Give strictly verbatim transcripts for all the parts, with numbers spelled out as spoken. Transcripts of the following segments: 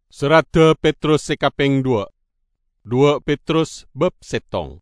Serata Petrus sekapeng dua. Dua Petrus bab setong.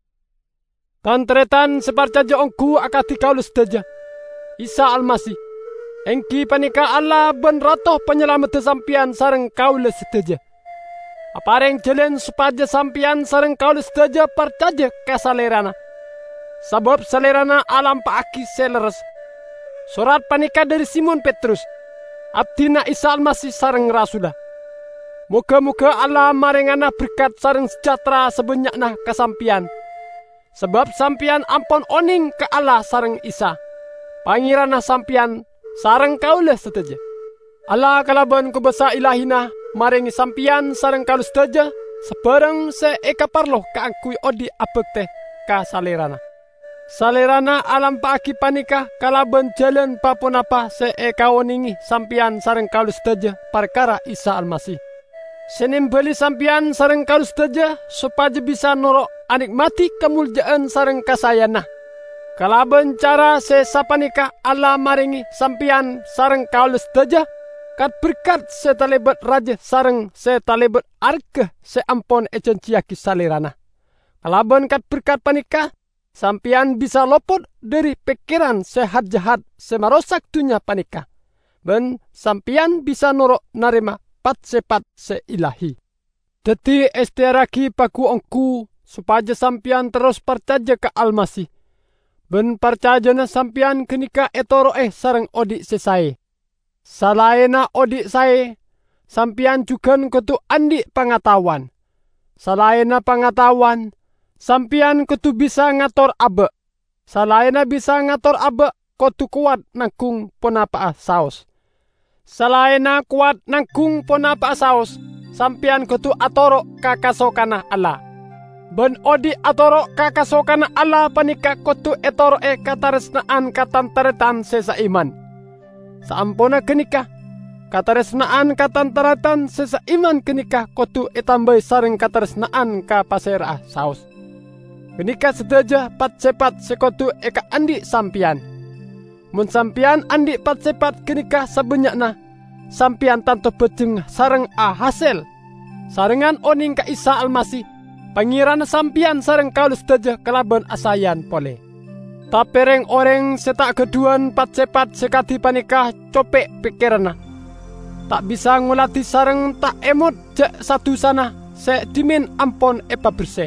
Tantretan separcaja ongku akati kaulus teja. Isa Almasih. Engki panika Allah ben ratoh penyelamat sampian sareng kaulus teja. Apareng jelen supaja sampian sareng kaulus teja parcaja kasalerana. Sebab salerana alam paaki seleres. Surat panika dari Simon Petrus. Abdina Isa Almasih sareng rasulah. Muka-muka Allah marengana berkat sareng sejahtera sebenyakna kasampian. Sebab sampian ampon oning ke Allah sareng Isa. Pangirana sampian sareng kaula seteja. Allah kalaban kubasa ilahina marengi sampian sareng kaula seteja. Sebarang se eka parloh kaangkui odi apek teh ka salerana. Salerana alam paaki panika kalaban jalan papunapa se eka oningi sampian sareng kaula seteja perkara Isa Almasih. Senimbali sampian sareng kaulus teja supaya bisa norok anikmati kemuliaan sareng kasayana. Kalaban cara sesapanika Allah maringi sampian sareng kaulus teja kat berkat setalebat raja sareng setalebat arke seampon ejenciaki salerana. Kalaban kat berkat panika sampian bisa lopot dari pikiran sehat jahat semarosak dunia panika. Ben sampian bisa norok narima pat sepat seilahi. Deti estiaraki paku ongku supaya sampian terus percaya ke Almasih. Ben percaya na sampian kenika etoro eh sareng odi sesai. Salaena odi sae sampian juga ketu andi pengetahuan. Salaena pengetahuan sampian ketu bisa ngator abe. Salaena bisa ngator abe ketu kuat nangkung ponapa saos. Salaena kuat nangkung ponapa saos, sampian ketu atoro kakasokana Allah. Ben odi atoro kakasokana Allah panika ketu etoro e kataresnaan katantaretan sesa iman. Saampona kenika, kataresnaan katantaretan sesa iman kenika ketu etambai sareng kataresnaan kapasera saos. Kenika sedaja pat sepat sekotu eka andi sampian. Mun sampian andi pat sepat kenika sebenyakna sampian tanto bejeng sareng a hasil sarengan oning ka Isa Almasih pangirana sampian sareng kaulus teja kelaban asayan pole. Tapereng oreng setak keduan pat sepat sekati panikah copek pikirana. Tak bisa ngulati sareng tak emot jek satu sana se dimin ampon epa bersih.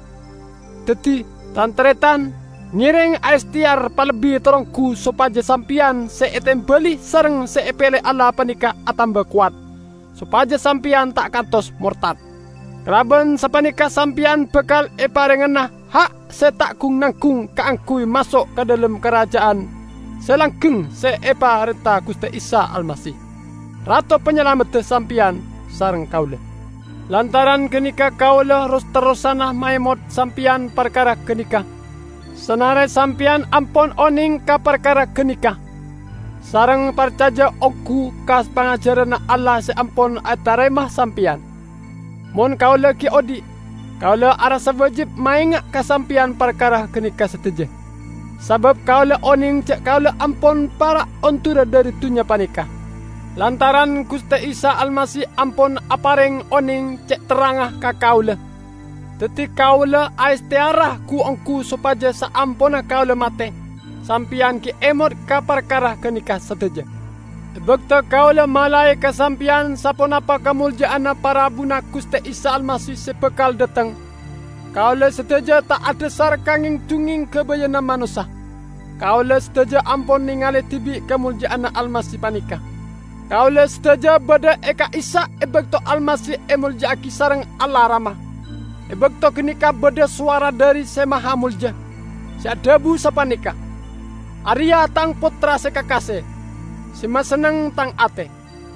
Dadi tantretan ngiring aestiar palebi torongku supaya sampian seetem beli sareng seepele Allah panika atamba kuat. Supaya sampian tak kantos murtad. Kelaban sepanika sampian bekal eparengena hak setak kung nangkung kaangkui masuk ke dalam kerajaan. Selanggeng seepa reta Gusti Isa Almasih. Rato penyelamat sampian sareng kaula. Lantaran kenika kaula ros terusana maemot sampian perkara kenika. Senare sampian ampon oning ka perkara kenika. Sareng percaya oku kas pangajaran Allah seampon ataremah sampian. Mon kau lagi odi, kau le arasa wajib mainga kasampian perkara kenika seteja. Sebab kau le oning cek kau le ampon para ontura dari dunia panika. Lantaran Gusti Isa Almasih ampon apareng oning cek terangah ka kau le. Teti kaula aistiarah ku ongku supaya saampona kaula mate. Sampian ki emot ka perkara kenika seteja. Bekta kaula malai kasampian saponapa kemuliaan para buna Gusti Isa Almasih sepekal datang. Kaula seteja tak ada sarkanging tunging kebayana manusia. Kaula seteja ampon ningali tibi kemuliaan Almasih panika. Kaula seteja bada eka Isa ebekto Almasih emuljaaki sareng Allah ramah. Ebekto kenika beda suara dari semaha mulja. Siadabu sapanika. Arya tang putra sekakase. Sima seneng tang ate.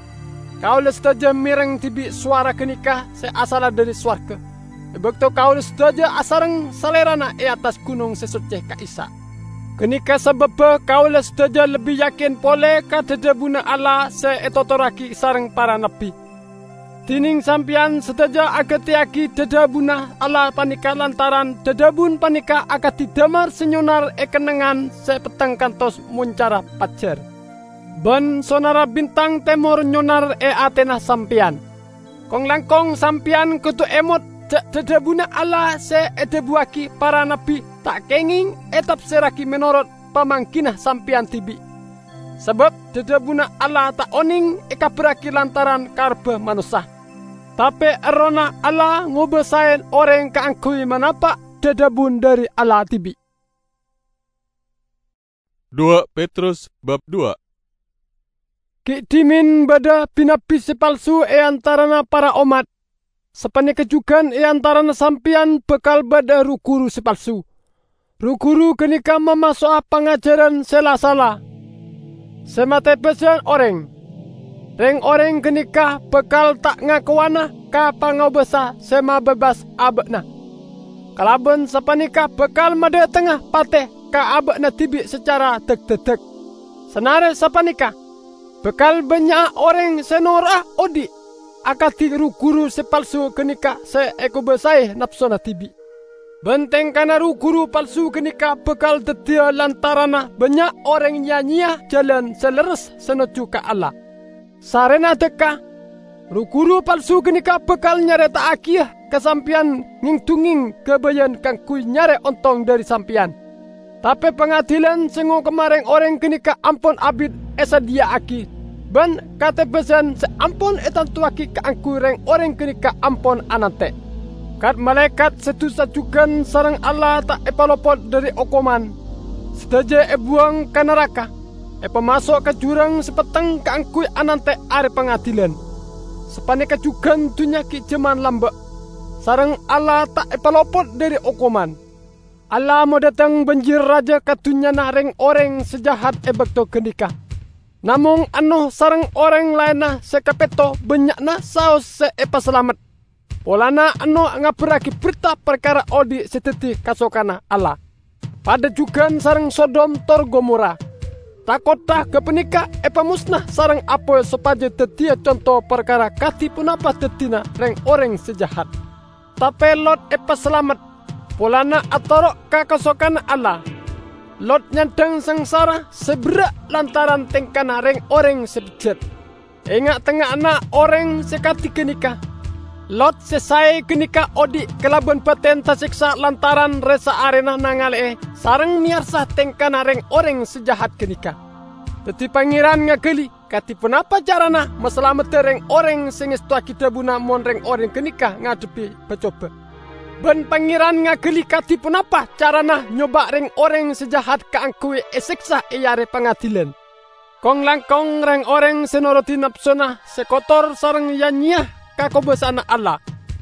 Kau lestaja mireng tibi suara kenika se asala dari swarga. Ebekto kau lestaja asareng salerana e atas gunung sesuceh ka Isa. Kenika sebab kau lestaja lebih yakin pole ka dedabuna Allah se etotoraki sareng para nabi. Tining sampian seteja agatiaki dedabuna Allah panika lantaran dedabun panika agati damar senyonar ekenengan sepeteng kantos muncara pacer. Ben sonara bintang temor nyonar e atena sampian. Kong langkong sampian kutu emot cak dedebuna Allah se edebuaki para nabi tak kenging etap seraki menurut pamangkinah sampian tibi. Sebab dedebuna Allah tak oning eka beraki lantaran karbe manusia. Tapi erona Allah ngubesain orang keangkui menapa dedebun dari Allah tibi. dua Petrus bab dua. Ki dimin bada pinapi sepalsu e antarana para umat. Sepani kejukan e antarana sampian bekal bada rukuru sepalsu. Rukuru kenika memasuk pengajaran sela-sala. Semate pesan orang. Reng orang kenika bekal tak ngakuana ka pangobesa sema bebas abekna. Kalaben sepanika bekal made tengah pateh ka abekna tibi secara tek-tek. Senare sepanika bekal banyak orang senora odi akati rukuru sepalsu kenika se eko besai napsona tibi. Benteng kana rukuru palsu kenika bekal tetia lantarana banyak orang nyanyiah jalan seleres senocu ka Allah. Sarena teka rukuru palsu kenika bekal nyare tak akiah kesampian nging-tunging kebayan kang kui nyare ontong dari sampian. Tapi pengadilan sengo kemarin orang kenika ampun abid esa dia aki. Ban kata pesan seampun etan tuaki keangku reng orang kenika ampun anante. Kat malaikat setu-sajukan sarang Allah tak epalopot dari okoman. Sedaja e buang ke neraka. E pemasok ke jurang sepeteng keangkui anante are pengadilan. Sepane kejugan tunyaki jeman lambek. Sarang Allah tak epalopot dari okoman. Allah mau datang banjir raja katunyana reng orang sejahat e bekto kenika. Namun anu sarang orang lainah sekapeto banyakna saus se epa selamat. Polana anu ngaperaki berita perkara odi seteti kasokana Allah. Pada juga sarang Sodom tor Gomora. Takotah kepenika epa musnah sarang apoy sopaja tetia contoh perkara kati punapa tetina reng orang sejahat. Tapi Lot epa selamat. Polana atorok kakasokana Allah. Lot nyandang sengsara seberak lantaran tengkana reng orang sebejat. Ingat tengah anak orang sekati kenika. Lot sesai kenika odi kelaban paten tasiksa lantaran resa arena nangale sarang miarsa tengkana reng orang sejahat kenika. Teti pangeran ngageli kati penapa carana maselamet reng orang sengestu kita buna mon reng orang kenika ngadepi pecoba. Ben pangeran ngageli kati penapa carana nyoba reng orang sejahat keangkui eseksa eyare pengadilan. Kong langkong reng orang senoroti napsona sekotor sarang yanyah kakobesana Allah.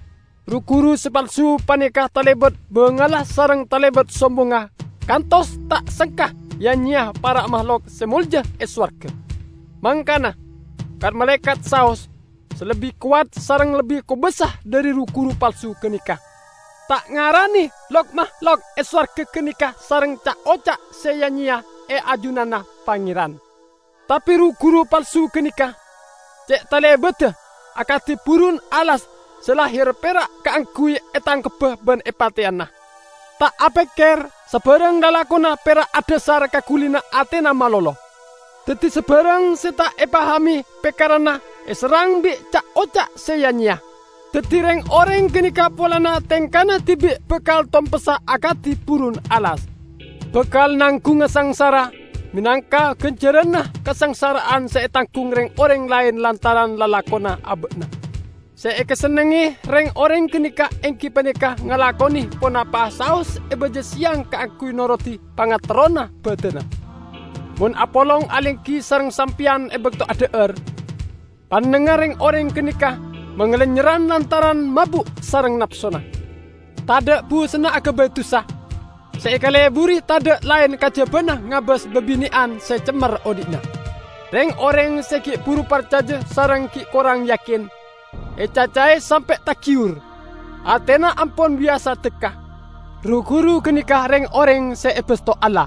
Rukuru sepalsu panikah talebet bengalah sarang talebet sombongah. Kantos tak sengkah yanyah para makhluk semulja eswarga. Mangkana kan malaikat saos selebih kuat sarang lebih kubesah dari rukuru palsu kenikah. Tak ngarani lok makhluk eswarga kenikah sarang cak ocak seyanyah e ajunana pangeran. Tapi rukuru palsu kenikah cek talebet akati purun alas selahir perak keangkui etang kebeh ban epatiana. Tak apeker sebarang lalakona perak adasar kakulina atena malolo. Teti sebarang seta epahami pekarana eserang bi cak ocak seyanya. Teti reng orang kenika polana tengkana tibi bekal tompesa akati purun alas. Bekal nangkung sangsara. Minangka kencerana kesengsaraan seetangkung reng orang lain lantaran lalakona abekna. Saya kesenengi reng orang kenika engki panika ngalakoni ponapa saus ebeje siang keangkui noroti pangaterona bedena. Mun apolong alengki sareng sampian ebekto adeer. Pandengar reng orang kenika mengelenyeran lantaran mabuk sareng napsona. Tada bu sena akabetusah. Seekale buri tada lain kajabana ngabas bebinian secemer odikna. Reng orang seki puru parcaja sarang ki korang yakin. E cacai sampai takiur. Atena ampun biasa teka. Rukuru kenikah reng orang seepesto Allah.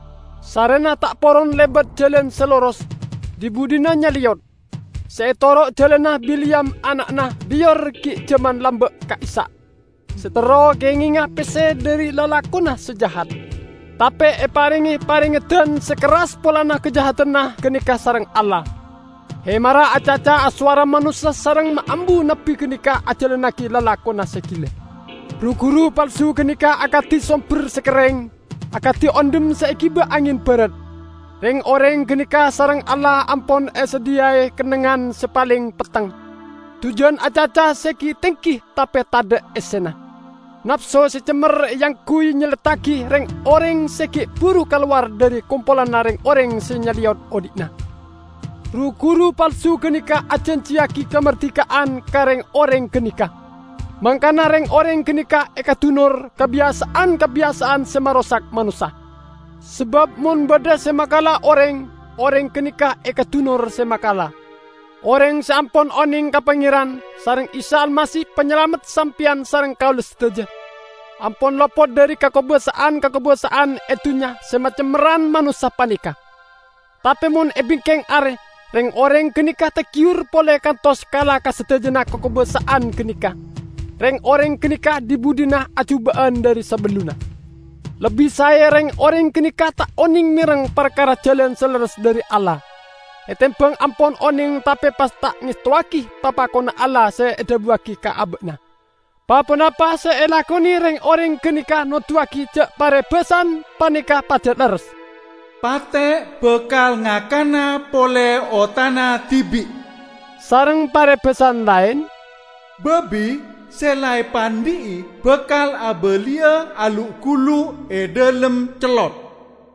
Sarena tak poron lebat jalan seloros. Dibudina nyaliot. Seetorok jalanah biliam anakna biar ki jaman lambek ka Isa. Setero kenginga pese dari lalakuna sejahat. Tapi e paringi paringi dan sekeras polana kejahatan nah kenikah sarang Allah. Hemara acaca suara manusia sarang maambu napi kenika ajalanaki lalakona sekile. Guru-guru palsu kenika akati somper sekereng, akati ondem seikiba angin barat. Reng oreng kenika sarang Allah ampon esediai kenengan sepaling petang. Tujuan acaca seki tengki tapi tada esena. Nafsu secemer yang kui nyeletaki reng oreng seki buru keluar dari kumpulan reng oreng senyaliot odikna. Guru-guru palsu kenika acenciaki kemerdekaan kareng oreng kenika. Mangkana reng oreng kenika ekatunur kebiasaan-kebiasaan semarosak manusia. Sebab mun bada semakala oreng, oreng kenika ekatunur semakala. Oreng seampun oning kapangiran, sareng Isa Almasih penyelamat sampian sareng kaulus teja. Ampun lopot dari kakobosaan-kakobosaan etunya semacam meran manusia panika. Tapi mun ebingkeng are, reng oreng kenika tekiur pole kantos kala kasetejena kakobosaan kenika. Reng oreng kenika dibudina acubaan dari sebeluna. Lebih saya reng oreng kenika tak oning mireng perkara jalan seleres dari Allah. Etempeng ampon oning tapi pas tak ngistuaki papa kona Allah se edabuaki ka abekna. Papenapa se elakoni reng oreng kenika notuaki cek pare besan panika pajet leres. Pate bekal ngakana pole otana tibi. Sareng pare besan lain. Babi selai pandi bekal abelia aluk kulu e dalam celot.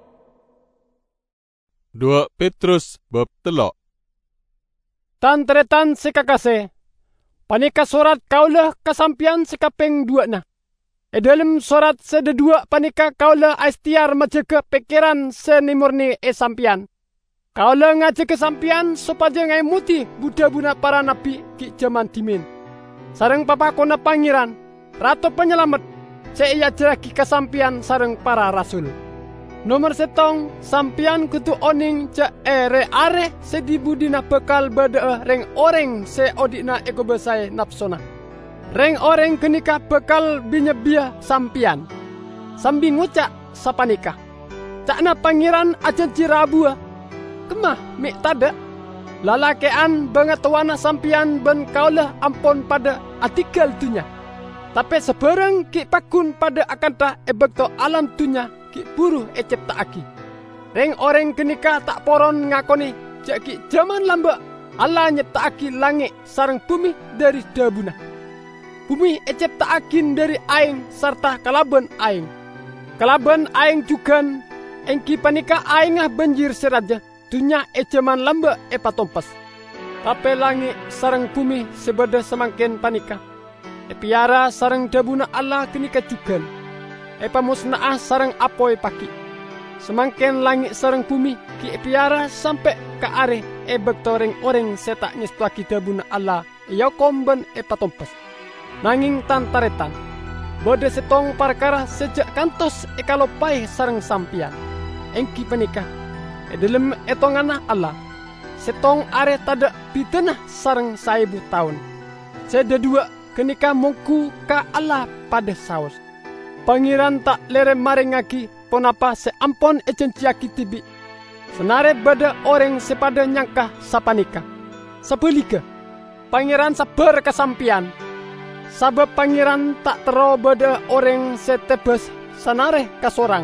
Dua Petrus bab telok. Tan teretan sekakase. Panika surat kaulah kesampian sekapeng dua na. E dalam surat sededua panika kaulah istiar majeke pikiran senimurni e sampian. Kaulah ngaje kesampian supaya ngai muti Buddha buna para nabi ki jaman timin. Sareng papa kona pangeran, ratu penyelamat, saya jeraki kesampian sareng para rasul. Nomor setong, sampian kutu oning ca ere are sedibudina bekal bada reng oreng se odina eko besai napsona. Reng oreng kenika bekal binyebia sampian. Sambi ngucak sapanika. Cakna pangeran ajan cirabua. Kemah mik tada. Lalakean banget wana sampian ben kaulah ampon pada artikel tunya. Tapi sebarang ki pakun pada akanta ebekto alam tunya ki buruh ecep taaki. Reng oreng kenika tak poron ngakoni cak ki zaman lamba Allah nyeptaaki langit sarang bumi dari dabuna. Bumi ecep taakin dari aing serta kalaban aing. Kalaban aing jugan engki panika aingah banjir seraja. Dunia ejaman lamba epa tompas. Tapi langit sarang bumi sebeda semangkin panika. Epiara sarang dabuna Allah kenika jugan. Epa musnaah sarang apoi paki. Semangkin langit sarang bumi ki epiara sampai ke are e bektoreng oreng setak ngestuaki dabuna Allah. Iya komben epa tompas. Nanging tantaretan. Bode setong perkara sejak kantos ekalopai sarang sampian. Engki panika. E dalam etongana Allah, setong are tada pitenah sarang saibu tahun. Seda dua kenika mungku ka Allah pada saus. Pangeran tak lere maringaki ponapa seampon ecenciaki tibi. Senare bada orang sepada nyangkah sapanika. Sebelika, pangeran sabar kesampian. Sabab pangeran tak tero bada orang setebes sanare kasorang.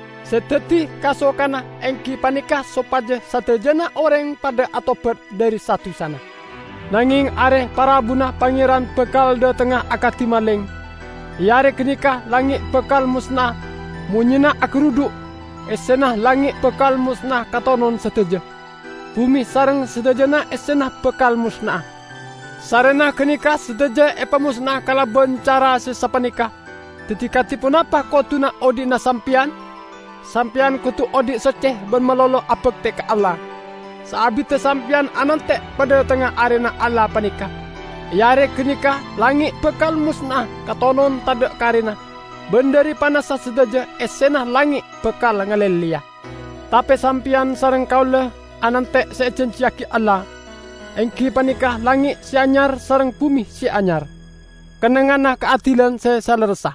Sedeti kasokana engki panika sopaja satejana orang pada atobat dari satu sana. Nanging are para buna pangeran bekal de tengah akati maling. Yare kenika langit bekal musnah, munyena akruduk. Esenah langit bekal musnah katonon seteja. Bumi sareng sedejana esenah bekal musnah. Sarena kenika sedeja epa musnah kalaban cara sesapanika. Detikati punapa kotuna odina sampian? Sampian kutu odik soceh ben melolo apek te ke Allah. Saabite sampian anante pada tengah arena Allah panika. Yare kenika langit bekal musnah katonon tadak karina. Ben dari panasa sedaja esenah langit bekal ngalelia. Tapi sampian sareng kaula anante seecenciaki Allah. Engki panika langit si anyar sareng bumi si anyar. Kenengana keadilan saya saleresa.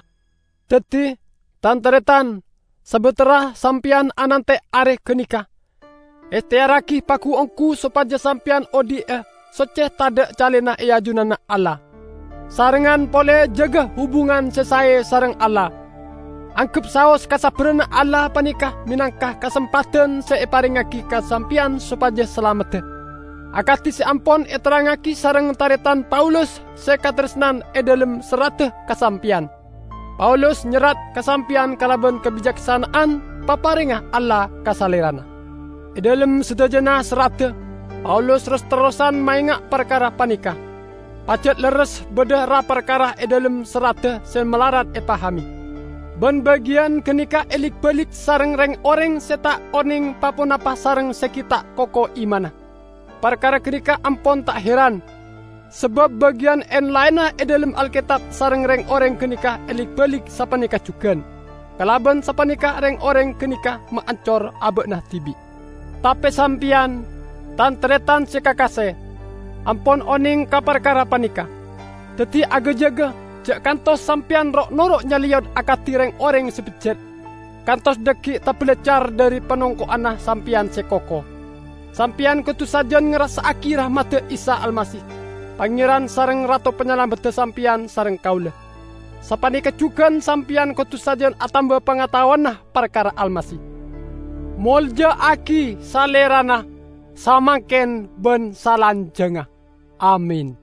Dadi tantaretan sebetera sampian anante are kenika. Estiaraki paku ongku supaya sampian odi eh soceh tada calena ia junana Allah. Sarengan pole jaga hubungan sesae sareng Allah. Angkep saos kasabrena Allah panikah minangkah kesempatan seeparingaki kasampian supaya selamat. Akati seampon eterangaki sareng taretan Paulus sekatresnan edalem serateh kasampian. Paulus nyerat kasampian kalaban kebijaksanaan paparingah Allah kasalerana. Edalem sedajana serateh Paulus terus-terusan maingak perkara panikah. Pacet leres bedah ra perkara edalem serateh semelarat epahami. Ben bagian kenika elik balik sareng reng oreng seta oning papunapa sareng sekita koko imana. Perkara kenika ampon tak heran. Sebab bagian en lainah edalem Alkitab sareng reng oreng kenika elik balik sapanika jugan. Kalaban sapanika reng oreng kenika maancor abeknah tibi. Tapi sampian tan teretan sekakase. Ampon oning ka perkara panika. Teti aga-jaga jak kantos sampian rok norok nyaliot akati reng oreng sepejet. Kantos deki tapelecar dari penongko anah sampian sekoko. Sampian kutu sajan ngerasa aki rahmat Isa Almasih. Pangeran sareng ratu penyelamat sampian sareng kaula. Sapani kecukan sampian kutu sajan atamba pengetahuan nah perkara Almasih. Molja aki salerana samangken ben salanjengah. Amin.